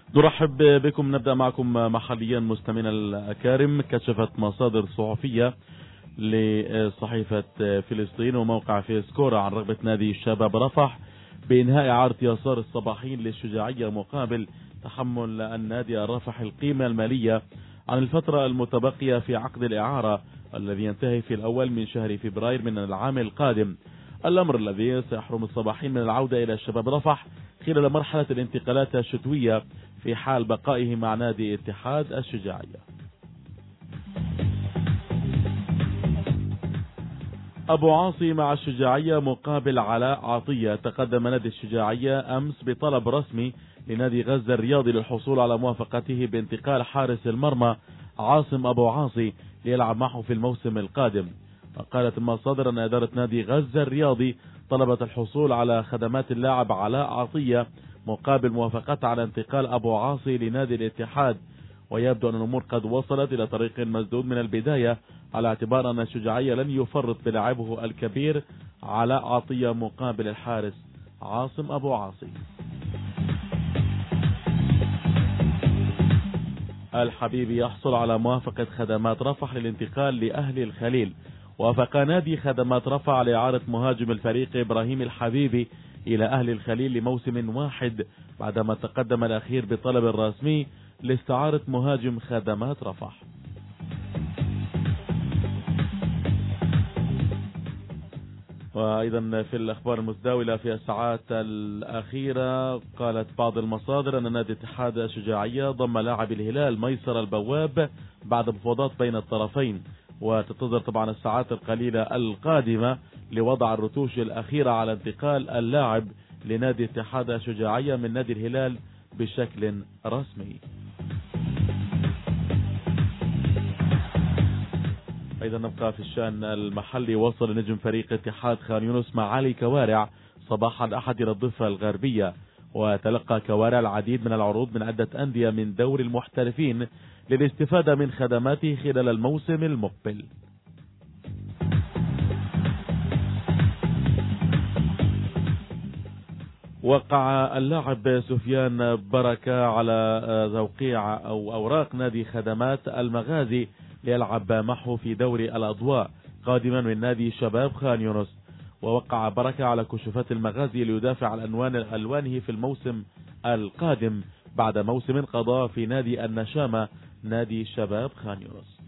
نرحب بكم. نبدأ معكم محليا مستمعينا الأكارم. كشفت مصادر صحفية لصحيفة فلسطين وموقع فيسكورة عن رغبة نادي شباب رفح بإنهاء إعارة يسار الصباحين للشجاعية مقابل تحمل النادي الرفح القيمة المالية عن الفترة المتبقية في عقد الإعارة الذي ينتهي في الأول من شهر فبراير من العام القادم، الأمر الذي سيحرم الصباحين من العودة إلى شباب رفح خلال مرحلة الانتقالات الشتوية في حال بقائه مع نادي اتحاد الشجاعية. أبو عاصي مع الشجاعية مقابل علاء عطية. تقدم نادي الشجاعية أمس بطلب رسمي لنادي غزة الرياضي للحصول على موافقته بانتقال حارس المرمى عاصم أبو عاصي ليلعب معه في الموسم القادم. وقالت المصادر أن إدارة نادي غزة الرياضي طلبت الحصول على خدمات اللاعب علاء عطية مقابل موافقته على انتقال أبو عاصي لنادي الاتحاد، ويبدو أن الأمور قد وصلت إلى طريق مسدود من البداية على اعتبار أن الشجاعية لن يفرط بلاعبه الكبير علاء عطية مقابل الحارس عاصم أبو عاصي. الحبيبي يحصل على موافقة خدمات رفح للانتقال لأهل الخليل. وافق نادي خدمات رفح على إعارة مهاجم الفريق إبراهيم الحبيبي إلى أهل الخليل لموسم واحد بعدما تقدم الأخير بطلب رسمي لاستعارة مهاجم خدمات رفح. وأيضا في الأخبار المتداولة في الساعات الأخيرة قالت بعض المصادر أن نادي اتحاد الشجاعية ضم لاعب الهلال ميسر البواب بعد مفاوضات بين الطرفين، وتنتظر طبعا الساعات القليلة القادمة لوضع الرتوش الأخيرة على انتقال اللاعب لنادي اتحاد الشجاعية من نادي الهلال بشكل رسمي. أيضا نبقى في الشأن المحلي. وصل نجم فريق اتحاد خان يونس مع علي كوارع صباح الأحد إلى الضفة الغربية، وتلقى كوارع العديد من العروض من عدة أندية من دوري المحترفين للاستفادة من خدماته خلال الموسم المقبل. وقع اللاعب سفيان بركة على توقيع أو أوراق نادي خدمات المغازي ليلعب معه في دوري الأضواء قادما من نادي شباب خان يونس. ووقع بركة على كشوفات المغازي ليدافع عن ألوانه في الموسم القادم بعد موسم قضاء في نادي النشامة نادي شباب خان يونس.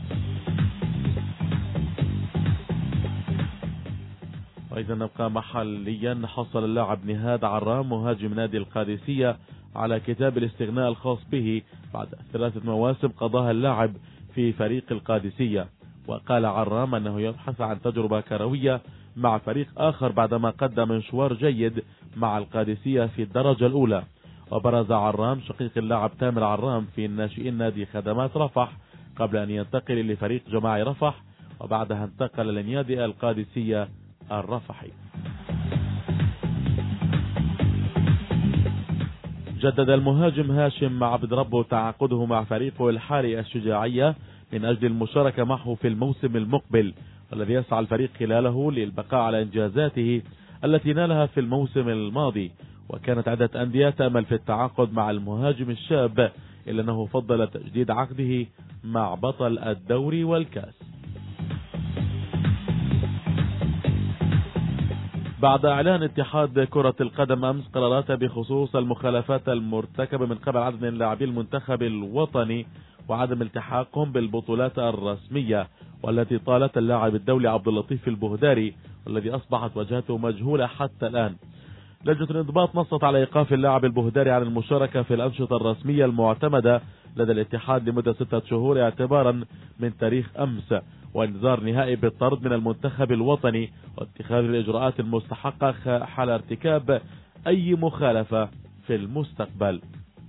وإذا نبقى محليا. حصل اللاعب نهاد عرام مهاجم نادي القادسية على كتاب الاستغناء الخاص به بعد 3 مواسم قضاها اللاعب في فريق القادسية. وقال عرام أنه يبحث عن تجربة كروية مع فريق آخر بعدما قدم مشوار جيد مع القادسية في الدرجة الأولى. وبرز عرام شقيق اللاعب تامر عرام في الناشئين نادي خدمات رفح قبل أن ينتقل لفريق جماعي رفح، وبعدها انتقل لنادي القادسية الرفحي. جدد المهاجم هاشم عبد ربه تعاقده مع فريقه الحالي الشجاعية من أجل المشاركة معه في الموسم المقبل، والذي يسعى الفريق خلاله للبقاء على إنجازاته التي نالها في الموسم الماضي. وكانت عدة أندية تأمل في التعاقد مع المهاجم الشاب، إلا أنه فضل تجديد عقده مع بطل الدوري والكاس. بعد إعلان اتحاد كرة القدم أمس قراراته بخصوص المخالفات المرتكبة من قبل عدد من لاعبي المنتخب الوطني وعدم التحاقهم بالبطولات الرسمية، والتي طالت اللاعب الدولي عبد اللطيف البهداري والذي أصبحت وجهته مجهولة حتى الآن. لجنة الانضباط نصت على إيقاف اللاعب البهداري عن المشاركة في الأنشطة الرسمية المعتمدة لدى الاتحاد لمدة 6 شهور اعتبارا من تاريخ أمس، وانذار نهائي بالطرد من المنتخب الوطني واتخاذ الإجراءات المستحقة حال ارتكاب أي مخالفة في المستقبل.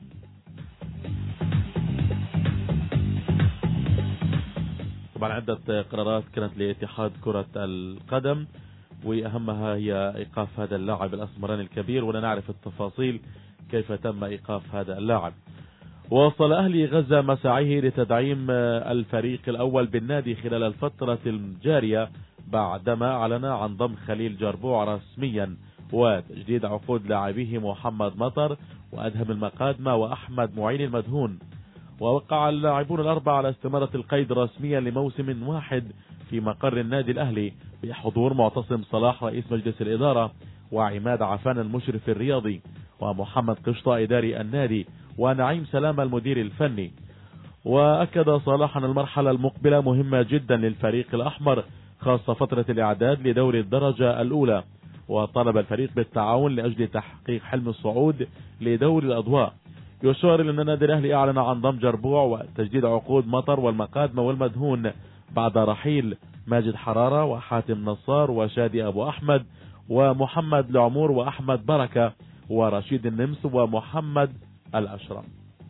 طبعا عدة قرارات كانت لاتحاد كرة القدم، وأهمها هي إيقاف هذا اللاعب الأسمراني الكبير، ولا نعرف التفاصيل كيف تم إيقاف هذا اللاعب. وصل أهلي غزة مساعيه لتدعيم الفريق الأول بالنادي خلال الفترة الجارية بعدما أعلن عن ضم خليل جربوع رسميا وتجديد عقود لاعبيه محمد مطر وأدهم المقادمة وأحمد معين المدهون. ووقع اللاعبون الأربعة على استمارة القيد رسميا لموسم واحد في مقر النادي الأهلي بحضور معتصم صلاح رئيس مجلس الإدارة، وعماد عفان المشرف الرياضي، ومحمد قشطة إداري النادي، ونعيم سلامة المدير الفني. وأكد صلاح أن المرحلة المقبلة مهمة جدا للفريق الأحمر، خاصة فترة الإعداد لدوري الدرجة الأولى، وطلب الفريق بالتعاون لأجل تحقيق حلم الصعود لدوري الأضواء. يشار إلى أن النادي الأهلي أعلن عن ضم جربوع وتجديد عقود مطر والمقادمة والمدهون بعد رحيل ماجد حرارة وحاتم نصار وشادي أبو أحمد ومحمد العمور وأحمد بركة ورشيد النمس ومحمد الأشرم.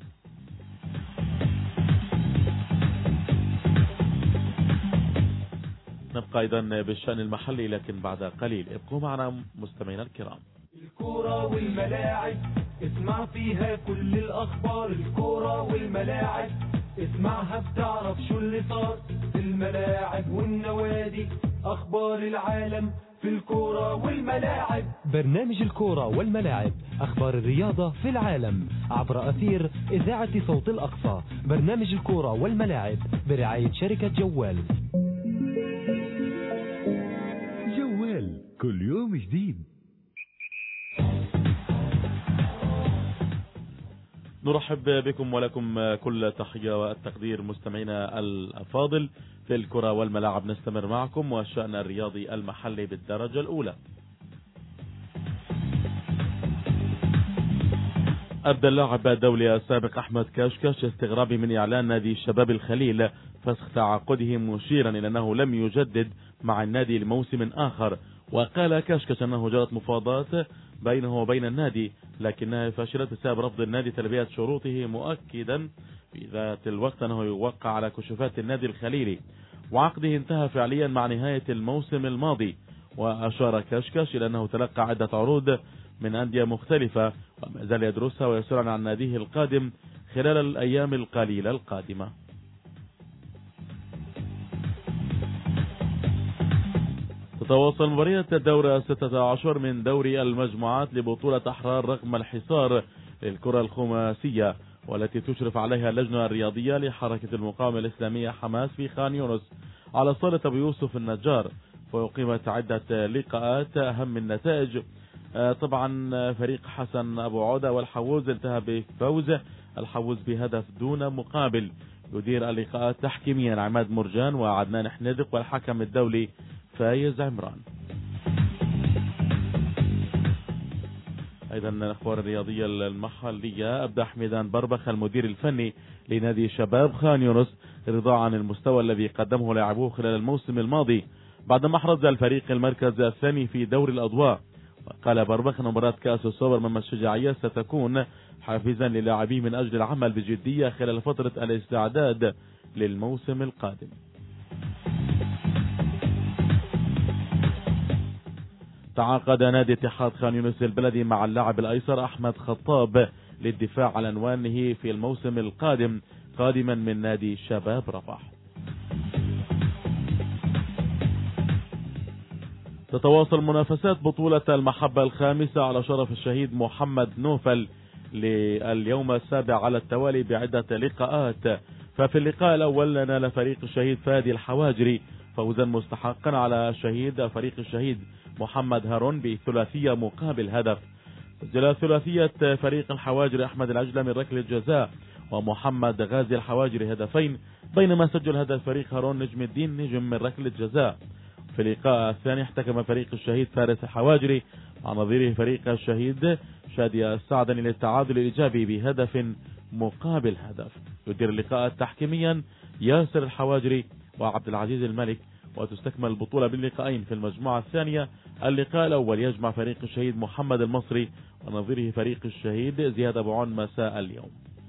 نبقى أيضا بالشأن المحلي لكن بعد قليل. ابقوا معنا مستمعينا الكرام. الكرة والملاعب اسمع فيها كل الأخبار، الكرة والملاعب اسمعها بتعرف شو اللي صار في الملاعب والنوادي، أخبار العالم في الكرة والملاعب. برنامج الكرة والملاعب، أخبار الرياضة في العالم عبر أثير إذاعة صوت الأقصى. برنامج الكرة والملاعب برعاية شركة جوال. جوال كل يوم جديد. نرحب بكم ولكم كل تحية والتقدير مستمعينا الأفاضل. في الكرة والملاعب نستمر معكم والشأن الرياضي المحلي بالدرجة الأولى. أبدى اللاعب الدولي السابق أحمد كاشكاش استغرابه من إعلان نادي الشباب الخليل فسخ تعاقده، مشيرا إلى أنه لم يجدد مع النادي لموسم آخر. وقال كاشكاش أنه جرت مفاوضات بينه وبين النادي لكنها فشلت بسبب رفض النادي تلبية شروطه، مؤكدا في ذات الوقت أنه يوقع على كشوفات النادي الخليلي وعقده انتهى فعليا مع نهاية الموسم الماضي. وأشار كاشكاش إلى أنه تلقى عدة عروض من أندية مختلفة وما زال يدرسها ويسأل عن ناديه القادم خلال الأيام القليلة القادمة. تتواصل مباريات الدورة 16 من دوري المجموعات لبطولة أحرار رغم الحصار للكرة الخماسية، والتي تشرف عليها اللجنة الرياضية لحركة المقاومة الإسلامية حماس في خان يونس على صالة أبو يوسف النجار. وأقيمت عدة لقاءات. أهم النتائج طبعا فريق حسن أبو عودة والحووز انتهى بفوز الحووز بهدف دون مقابل. يدير اللقاءات تحكيميا عماد مرجان وعدنان حندق، والحكم الدولي فايز عمران. ايضا الاخبار الرياضيه المحليه. ابدى حميدان بربخ المدير الفني لنادي شباب خان يونس رضا عن المستوى الذي قدمه لاعبوه خلال الموسم الماضي بعدما احرز الفريق المركز الثاني في دوري الاضواء. وقال بربخ ان مباراه كاس السوبر من الشجاعيه ستكون حافزا للاعبيه من اجل العمل بجديه خلال فتره الاستعداد للموسم القادم. تعاقد نادي اتحاد خان يونس البلدي مع اللاعب الايسر احمد خطاب للدفاع عن عنوانه في الموسم القادم قادما من نادي شباب رفح. تتواصل منافسات بطولة المحبة الخامسة على شرف الشهيد محمد نوفل لليوم السابع على التوالي بعدة لقاءات. ففي اللقاء الأول نال فريق الشهيد فادي الحواجري فوزا مستحقا على فريق الشهيد محمد هارون بثلاثية مقابل هدف. سجل ثلاثية فريق الحواجري أحمد العجلة من ركلة جزاء ومحمد غازي الحواجري هدفين، بينما سجل هدف فريق هارون نجم الدين نجم من ركلة جزاء. في اللقاء الثاني احتكم فريق الشهيد فارس الحواجري مع نظيره فريق الشهيد شادي السعدني للتعادل الإيجابي بهدف مقابل هدف. يدير اللقاء تحكيميا ياسر الحواجري وعبد العزيز الملك. وتستكمل البطولة باللقاءين في المجموعة الثانية. اللقاء الأول يجمع فريق الشهيد محمد المصري ونظيره فريق الشهيد زياد أبو عون مساء اليوم.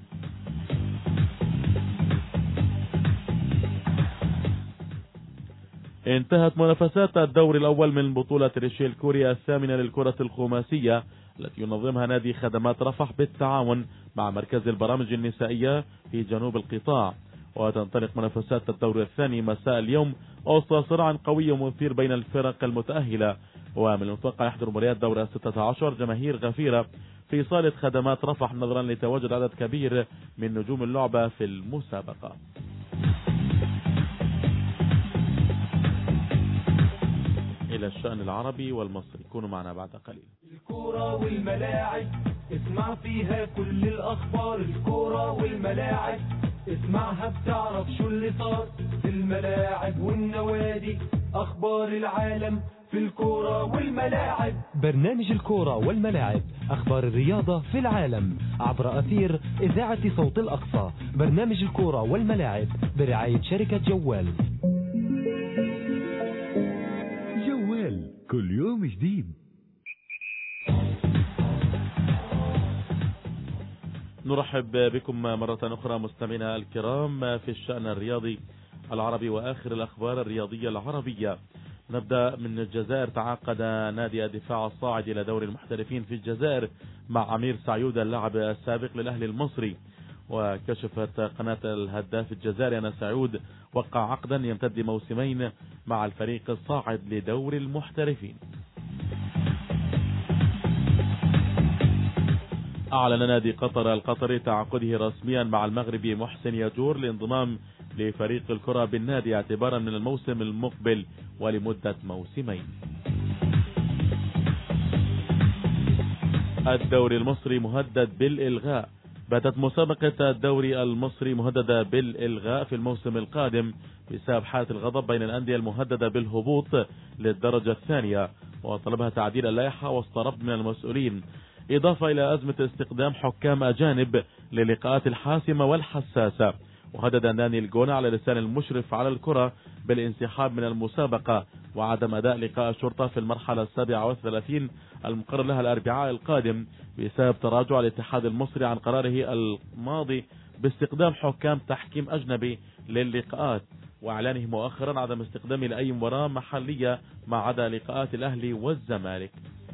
انتهت منافسات الدور الأول من بطولة ريشيل كوريا الثامنة للكرة الخماسية التي ينظمها نادي خدمات رفح بالتعاون مع مركز البرامج النسائية في جنوب القطاع. وتنطلق منافسات الدور الثاني مساء اليوم وسط صراع قوي ومثير بين الفرق المتأهلة. ومن المتوقع يحضر مباريات دورة 16 جماهير غفيرة في صالة خدمات رفح نظرا لتواجد عدد كبير من نجوم اللعبة في المسابقة. إلى الشأن العربي والمصري، كونوا معنا بعد قليل. الكورة والملاعب اسمع فيها كل الأخبار، الكورة والملاعب اسمعها بتعرف شو اللي صار في الملاعب والنوادي، أخبار العالم في الكورة والملاعب. برنامج الكورة والملاعب، أخبار الرياضة في العالم عبر أثير إذاعة صوت الأقصى. برنامج الكورة والملاعب برعاية شركة جوال. جوال كل يوم جديد. نرحب بكم مرة أخرى مستمعينا الكرام في الشأن الرياضي العربي وآخر الأخبار الرياضية العربية. نبدأ من الجزائر. تعاقد نادي الدفاع الصاعد إلى دوري المحترفين في الجزائر مع أمير سعيود اللاعب السابق للأهلي المصري. وكشفت قناة الهداف الجزائري أن سعيود وقع عقدا يمتد موسمين مع الفريق الصاعد لدوري المحترفين. أعلن نادي قطر القطري تعاقده رسميا مع المغربي محسن ياجور للانضمام لفريق الكرة بالنادي اعتبارا من الموسم المقبل ولمدة موسمين. الدوري المصري مهدد بالإلغاء. باتت مسابقة الدوري المصري مهددة بالإلغاء في الموسم القادم بسبب حالة الغضب بين الأندية المهددة بالهبوط للدرجة الثانية، وطلبها تعديل اللائحة وسط رفض من المسؤولين، إضافة إلى أزمة استخدام حكام أجانب للقاءات الحاسمة والحساسة. وهدد ناني الجونة على لسان المشرف على الكرة بالانسحاب من المسابقة وعدم أداء لقاء الشرطة في المرحلة 37 المقرر لها الأربعاء القادم بسبب تراجع الاتحاد المصري عن قراره الماضي باستخدام حكام تحكيم أجنبي للقاءات، وإعلانه مؤخرا عدم استخدامه لأي مباراة محلية ما عدا لقاءات الأهلي والزمالك.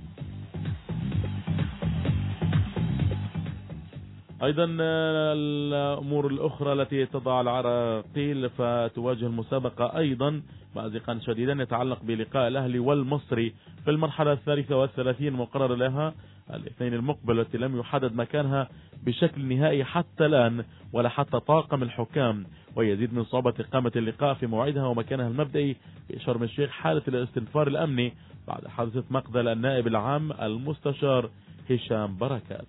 أيضا الأمور الأخرى التي تضع العراقيل فتواجه المسابقة أيضا مأزقا شديدا يتعلق بلقاء الأهلي والمصري في المرحلة 33 مقرر لها الاثنين المقبل، التي لم يحدد مكانها بشكل نهائي حتى الآن ولا حتى طاقم الحكام، ويزيد من صعوبة إقامة اللقاء في موعدها ومكانها المبدئي في شرم الشيخ حالة الاستنفار الأمني بعد حادثة مقتل النائب العام المستشار هشام بركات.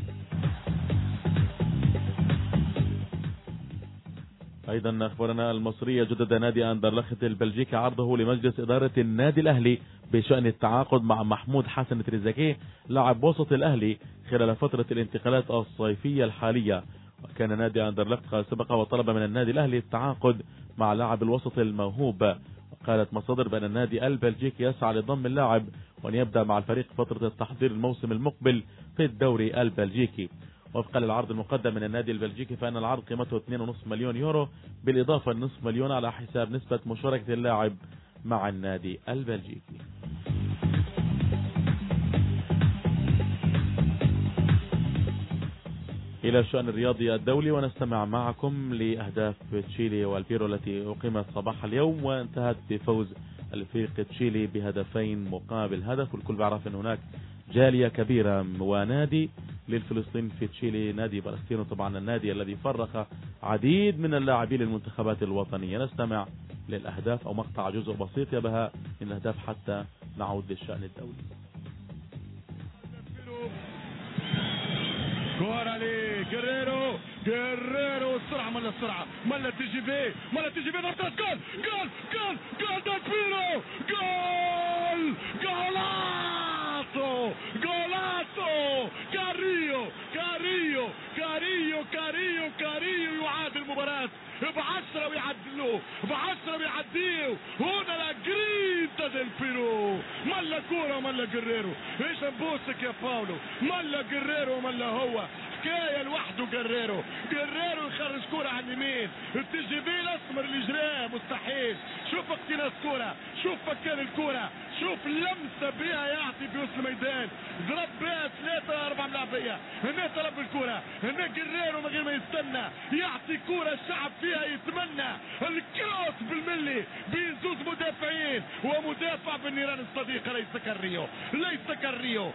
أيضا أخبارنا المصرية. جدد نادي أندرلخت البلجيكي عرضه لمجلس إدارة النادي الأهلي بشأن التعاقد مع محمود حسن تريزاكيه لاعب وسط الأهلي خلال فترة الانتقالات الصيفية الحالية. وكان نادي أندرلخت قد سبق وطلب من النادي الأهلي التعاقد مع لاعب الوسط الموهوب. وقالت مصادر بأن النادي البلجيكي يسعى لضم اللاعب وأن يبدأ مع الفريق فترة التحضير الموسم المقبل في الدوري البلجيكي. وفقا للعرض المقدم من النادي البلجيكي فإن العرض قيمته 2.5 مليون يورو بالإضافة لنصف مليون على حساب نسبة مشاركة اللاعب مع النادي البلجيكي. إلى الشأن الرياضي الدولي ونستمع معكم لأهداف تشيلي والبيرو التي أقيمت صباح اليوم وانتهت بفوز الفريق تشيلي بهدفين مقابل هدف. والكل بيعرف أن هناك جالية كبيرة ونادي للفلسطين في تشيلي، نادي فلسطين، طبعا النادي الذي فرخ عديد من اللاعبين للمنتخبات الوطنية. نستمع للأهداف أو مقطع جزء بسيط يا بها من الأهداف حتى نعود للشأن الدولي. كورة لجريرو، جريرو السرعة ملا السرعة ملا تجي في ضربة جول جول جول جول ديل بيرو، جول جولاتو جولاتو كاريو كاريو كاريو كاريو كاريو يعادل المباراة ب10 ويعدلوه ب10 ويعديه. هنا لا جرينتا ديل بيرو ملا كورة ملا جريرو. ايش نبوسك يا باولو، ملا جريرو ملا هو حكايه لوحده. جريرو يخرج كوره على اليمين تجي بيه الاسمر اللي جراه مستحيل. شوف اقتناص كوره، شوف فكان الكوره، شوف لمسة بها يعطي في وسط الميدان، ضرب بها 3-4 ملاعبية، هنا طلب الكرة، هنا جريرو من غير ما يستنى يعطي كرة الشعب فيها يتمنى الكروس بالملي بين زوج مدافعين، ومدافع بالنيران الصديقة ليس كاريو،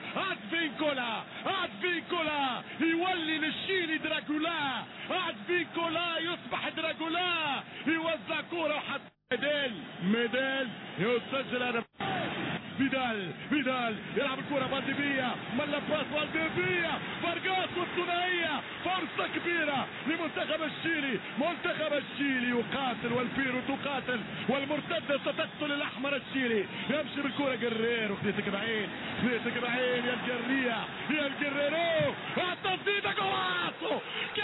أدفينكولا يولي للشيلي دراكولا، أدفينكولا يصبح دراكولا، يوزع كرة حتى ميدال يسجل هدف. فيدال يلعب الكرة فالديفيا، ملا باس فالديفيا، فارغاس والثنائية، فرصة كبيرة لمنتخب الشيلي. منتخب الشيلي يقاتل والبيرو تقاتل والمرتدة ستقتل الأحمر الشيلي. يمشي بالكرة جريرو، خليتك بعين يا الجرية يا الجريرو، التسديدة جولاسو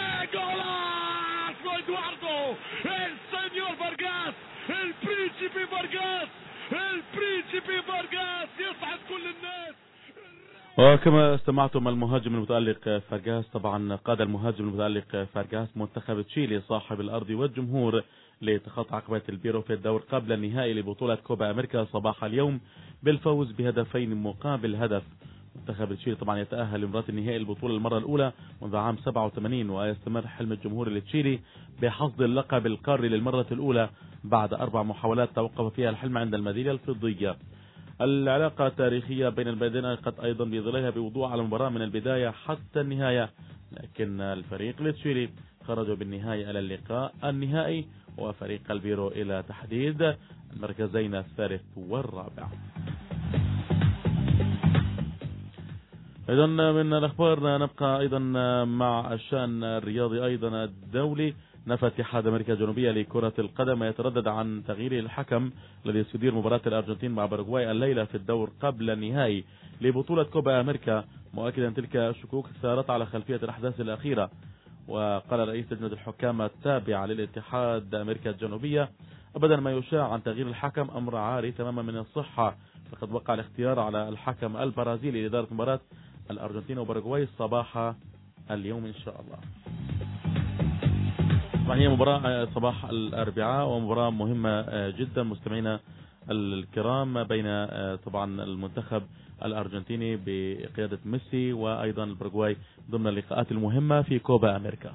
ادواردو السنيور فارغاس، البرينسيبي فارغاس يسعد كل الناس. وكما استمعتم المهاجم المتألق فارغاس، طبعا قاد المهاجم المتألق فارغاس منتخب تشيلي صاحب الأرض والجمهور لتخطي عقبة البيرو في الدور قبل النهائي لبطولة كوبا أمريكا صباح اليوم بالفوز بهدفين مقابل هدف. منتخب تشيلي طبعا يتأهل لمباراة النهائي البطولة المرة الأولى منذ عام 87، ويستمر حلم الجمهور التشيلي بحصد اللقب القاري للمرة الأولى بعد 4 محاولات توقف فيها الحلم عند الميدالية الفضية. العلاقة التاريخية بين البلدين قد أيضا بظلها بوضوح على المباراة من البداية حتى النهاية، لكن الفريق التشيلي خرجوا بالنهاية إلى اللقاء النهائي وفريق البيرو إلى تحديد المركزين الثالث والرابع. إذا من الأخبار نبقى أيضا مع الشأن الرياضي أيضا الدولي. نفى اتحاد أمريكا الجنوبية لكرة القدم يتردد عن تغيير الحكم الذي سيدير مباراة الأرجنتين مع باراغواي الليلة في الدور قبل النهائي لبطولة كوبا أمريكا، مؤكدا تلك الشكوك ثارت على خلفية الأحداث الأخيرة. وقال رئيس لجنة الحكام التابعة للاتحاد أمريكا الجنوبية أبدا ما يشاع عن تغيير الحكم أمر عاري تماما من الصحة، فقد وقع الاختيار على الحكم البرازيلي لإدارة مباراة الأرجنتين وباراغواي صباح اليوم إن شاء الله. طبعا هي مباراة صباح الأربعاء ومباراة مهمة جدا مستمعينا الكرام بين طبعا المنتخب الأرجنتيني بقيادة ميسي وأيضا الباراغواي ضمن اللقاءات المهمة في كوبا أمريكا.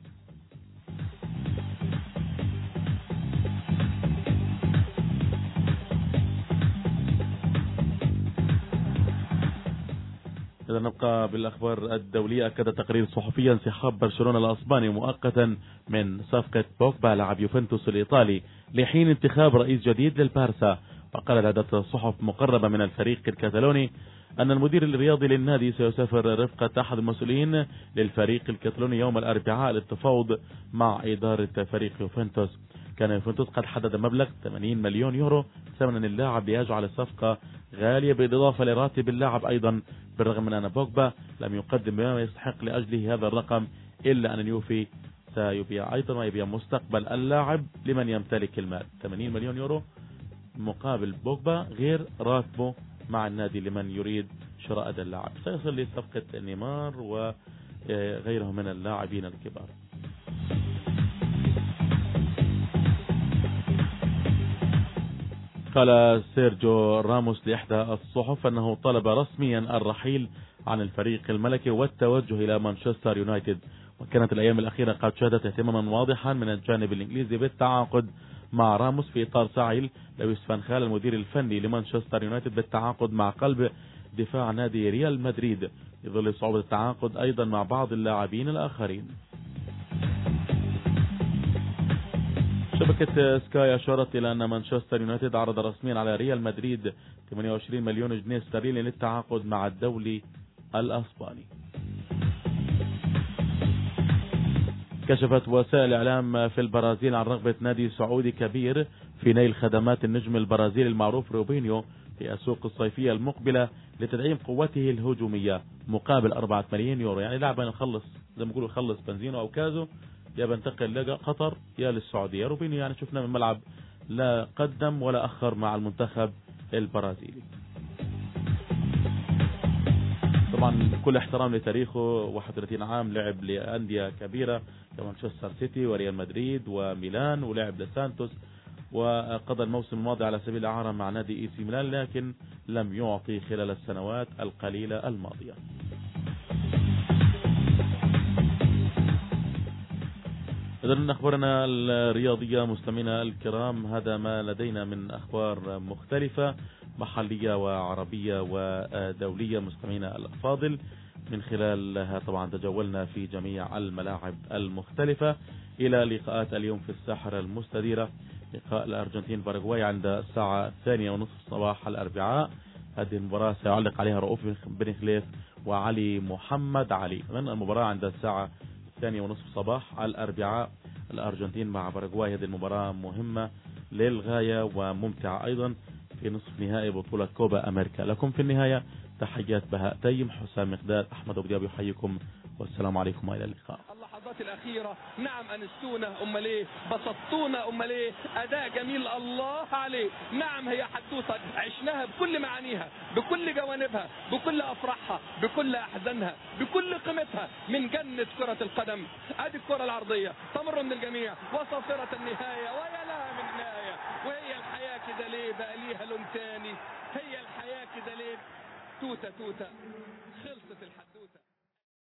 إذا نبقى بالأخبار الدولية. أكد تقرير صحفي انسحاب برشلونة الأسباني مؤقتا من صفقة بوجبا لاعب يوفنتوس الإيطالي لحين انتخاب رئيس جديد للبارسا. وقال عدة صحف مقربة من الفريق الكتالوني أن المدير الرياضي للنادي سيسافر رفقة أحد المسؤولين للفريق الكتالوني يوم الأربعاء للتفاوض مع إدارة فريق يوفنتوس. كان يوفنتوس قد حدد مبلغ 80 مليون يورو ثمنا اللاعب ليجعل الصفقة غالية بالإضافة لراتب اللاعب أيضا، بالرغم من أن بوجبا لم يقدم ما يستحق لأجله هذا الرقم، إلا أن اليوفي سيبيع أيضا ويبيع مستقبل اللاعب لمن يمتلك المال. 80 مليون يورو مقابل بوجبا غير راتبه مع النادي لمن يريد شراء هذا اللاعب. سيصل لصفقة نيمار وغيره من اللاعبين الكبار. قال سيرجيو راموس لإحدى الصحف أنه طلب رسميا الرحيل عن الفريق الملكي والتوجه إلى مانشستر يونايتد. وكانت الأيام الأخيرة قد شهدت اهتماما واضحا من الجانب الإنجليزي بالتعاقد مع راموس في إطار سعي لويس فان خال المدير الفني لمانشستر يونايتد بالتعاقد مع قلب دفاع نادي ريال مدريد، يظل صعوبة التعاقد أيضا مع بعض اللاعبين الآخرين. شبكة سكاي أشارت إلى أن مانشستر يونايتد عرض رسميا على ريال مدريد 28 مليون جنيه استرليني للتعاقد مع الدولي الأسباني. كشفت وسائل الإعلام في البرازيل عن رغبة نادي سعودي كبير في نيل خدمات النجم البرازيلي المعروف روبينيو في السوق الصيفية المقبلة لتدعيم قوته الهجومية مقابل 4 مليون يورو. يعني لاعب يخلص زي ما يقولوا يخلص بنزينه أو كازو، يا بنتقل لقطر يا للسعودية. روبينيو يعني شفنا من الملعب لا قدم ولا أخر مع المنتخب البرازيلي. طبعا كل احترام لتاريخه، 31 عام لعب لأندية كبيرة كمانشستر سيتي وريال مدريد وميلان، ولعب لسانتوس وقضى الموسم الماضي على سبيل الإعارة مع نادي إي سي ميلان، لكن لم يعطي خلال السنوات القليلة الماضية. إذن أخبارنا الرياضية مستمعينا الكرام، هذا ما لدينا من أخبار مختلفة محلية وعربية ودولية مستمعينا الأفاضل. من خلالها طبعا تجولنا في جميع الملاعب المختلفة. إلى لقاءات اليوم في الساحرة المستديرة، لقاء الأرجنتين باراغواي عند الساعة 2:30 صباح الأربعاء. هذه المباراة سيعلق عليها رؤوف بن خليف وعلي محمد علي. من المباراة عند الساعة 2:30 صباح الأربعاء، الأرجنتين مع باراغواي. هذه المباراة مهمة للغاية وممتعة أيضا في نصف نهائي بطولة كوبا أمريكا. لكم في النهاية تحيات بهاء تيم، حسام مقداد، أحمد أبو دياب يحييكم، والسلام عليكم وإلى اللقاء. اللحظات الأخيرة نعم أنستونا أمال إيه، بسطتونا أمال إيه، أداء جميل الله عليه. نعم هي حدوثة عشناها بكل معانيها، بكل جوانبها، بكل أفراحها، بكل أحزانها، بكل قيمتها، من جنة كرة القدم. أدي الكرة العرضية تمر من الجميع وصافرة النهاية، ويا لها من نهاية. وهي الحياة كده ليه بقى ليها لون تاني؟ هي الحياة كده ليه؟ توتة توتة خلصت الحدوتة.